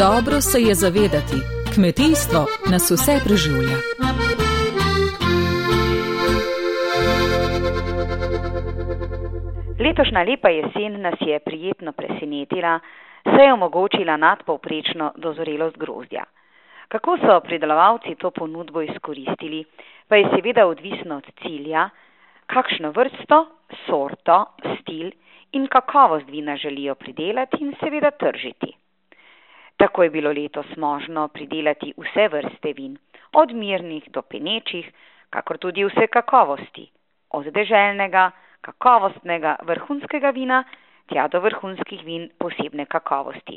Dobro se je zavedati, kmetijstvo nas vse preživlja. Letošnja lepa jesen nas je prijetno presenetila, saj je omogočila nadpovprečno dozorelost grozdja. Kako so pridelovalci to ponudbo izkoristili, pa je seveda odvisno od cilja, kakšno vrsto, sorto, stil in kakovost vina želijo pridelati in seveda tržiti. Tako je bilo letos možno pridelati vse vrste vin, od mirnih do penečih, kakor tudi vse kakovosti, od deželnega, kakovostnega vrhunskega vina, tja do vrhunskih vin posebne kakovosti.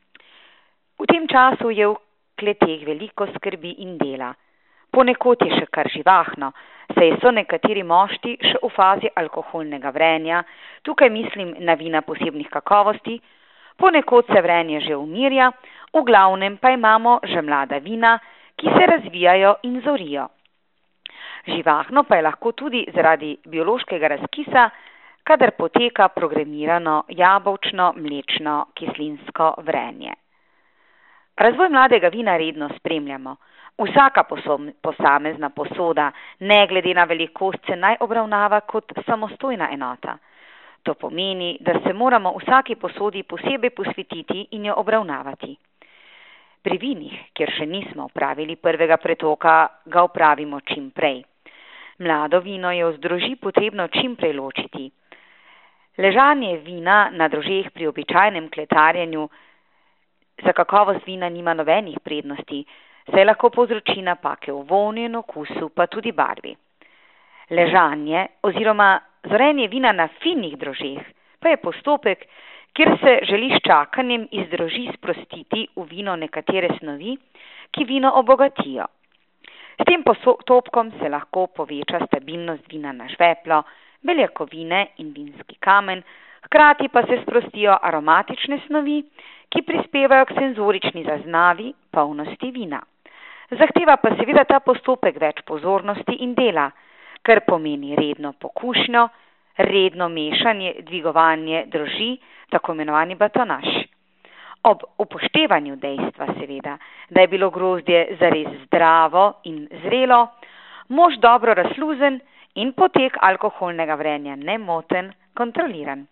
V tem času je v kleteh veliko skrbi in dela. Ponekod je še kar živahno, saj so nekateri mošti še v fazi alkoholnega vrenja, tukaj mislim na vina posebnih kakovosti, ponekod se vrenje že umirja, v glavnem pa imamo že mlada vina, ki se razvijajo in zorijo. Živahno pa je lahko tudi zaradi biološkega razkisa, kadar poteka programirano jabolčno, mlečno, kislinsko vrenje. Razvoj mladega vina redno spremljamo. Vsaka posamezna posoda, ne glede na velikost, se naj obravnava kot samostojna enota. To pomeni, da se moramo vsaki posodi posebej posvetiti in jo obravnavati. Pri vinih, kjer še nismo opravili prvega pretoka, ga opravimo čim prej. Mlado vino je od drožji potrebno čim prej ločiti. Ležanje vina na drožeh pri običajnem kletarjenju za kakovost vina nima nobenih prednosti, saj lahko povzroči napake v vonju in okusu, pa tudi barvi. Ležanje oziroma zorenje vina na finih drožeh pa je postopek, kjer se želi s čakanjem iz drožji sprostiti v vino nekatere snovi, ki vino obogatijo. S tem postopkom se lahko poveča stabilnost vina na žveplo, beljakovine in vinski kamen, hkrati pa se sprostijo aromatične snovi, ki prispevajo k senzorični zaznavi polnosti vina. Zahteva pa seveda ta postopek več pozornosti in dela, kar pomeni redno pokušnjo, redno mešanje, dvigovanje drožji, tako imenovani batonaž. Ob upoštevanju dejstva seveda, da je bilo grozdje zares zdravo in zrelo, mož dobro razsluzen in potek alkoholnega vrenja nemoten, kontroliran.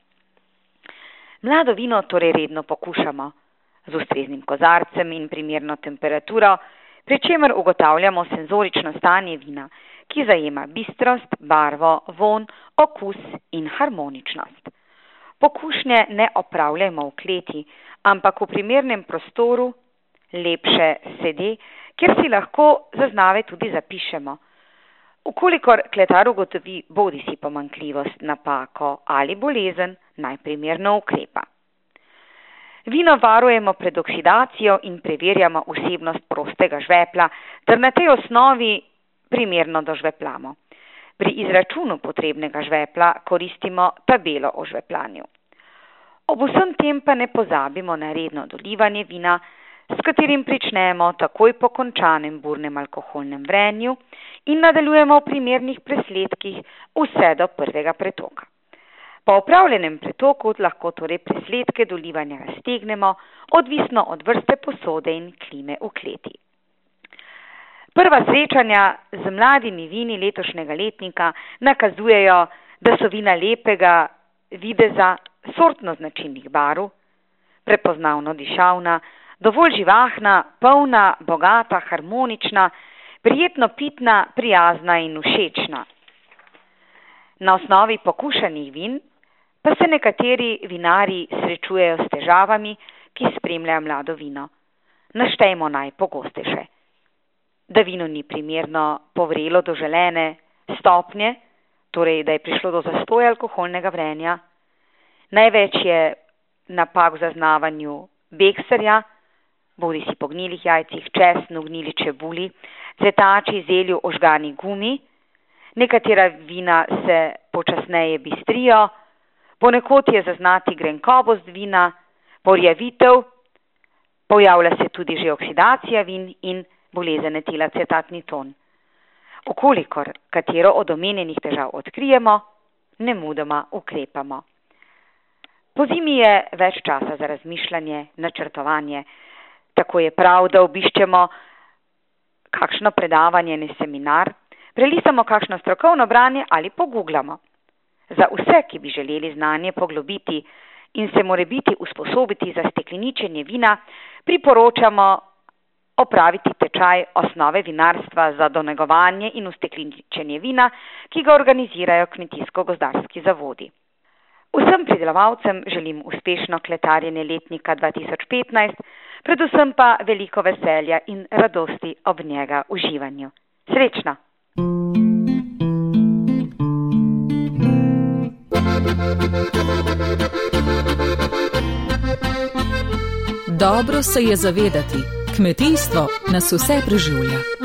Mlado vino torej redno pokušamo z ustreznim kozarcem in primerno temperaturo, pri čemer ugotavljamo senzorično stanje vina, ki zajema bistrost, barvo, vonj, okus in harmoničnost. Pokušnje ne opravljajmo v kleti, ampak v primernem prostoru, lepše sede, kjer si lahko zaznave tudi zapišemo. Ukolikor kletar ugotovi bodisi pomanjkljivost, napako ali bolezen, naj primerno ukrepa. Vino varujemo pred oksidacijo in preverjamo vsebnost prostega žvepla, ter na tej osnovi primerno dožveplamo. Pri izračunu potrebnega žvepla koristimo tabelo o žvepljanju. Ob vsem tem pa ne pozabimo na redno dolivanje vina, s katerim pričnemo takoj po končanem burnem alkoholnem vrenju in nadaljujemo v primernih presledkih vse do prvega pretoka. Po opravljenem pretoku lahko torej presledke dolivanja raztegnemo, odvisno od vrste posode in klime v kleti. Prva srečanja z mladimi vini letošnjega letnika nakazujejo, da so vina lepega videza, sortno značilnih barv, prepoznavno dišavna, dovolj živahna, polna, bogata, harmonična, prijetno pitna, prijazna in všečna. Na osnovi pokušanih vin pa se nekateri vinarji srečujejo s težavami, ki spremljajo mlado vino. Naštejmo najpogostejše. Da vino ni primerno povrelo do želene stopnje, torej da je prišlo do zastoja alkoholnega vrenja. Največ je napak v zaznavanju bekserja, bodisi po gnilih jajcih, česnu, gnili čebuli, cvetači, zelju, ožgani gumi. Nekatera vina se počasneje bistrijo, ponekod je zaznati grenkobost vina, porjavitev, pojavlja se tudi že oksidacija vin in bolezen etila acetatni ton. Ukolikor katero od omenjenih težav odkrijemo, nemudoma ukrepamo. Pozimi je več časa za razmišljanje, načrtovanje. Tako je prav, da obiščemo kakšno predavanje ali seminar, prelistamo kakšno strokovno branje ali pogooglamo. Za vse, ki bi želeli znanje poglobiti in se morebiti usposobiti za stekleničenje vina, priporočamo opraviti tečaj osnove vinarstva za donegovanje in ustekleničenje vina, ki ga organizirajo kmetijsko-gozdarski zavodi. Vsem pridelovalcem želim uspešno kletarjenje letnika 2015, predvsem pa veliko veselja in radosti ob njega uživanju. Srečno! Dobro se je zavedati, kmetijstvo nas vse preživlja.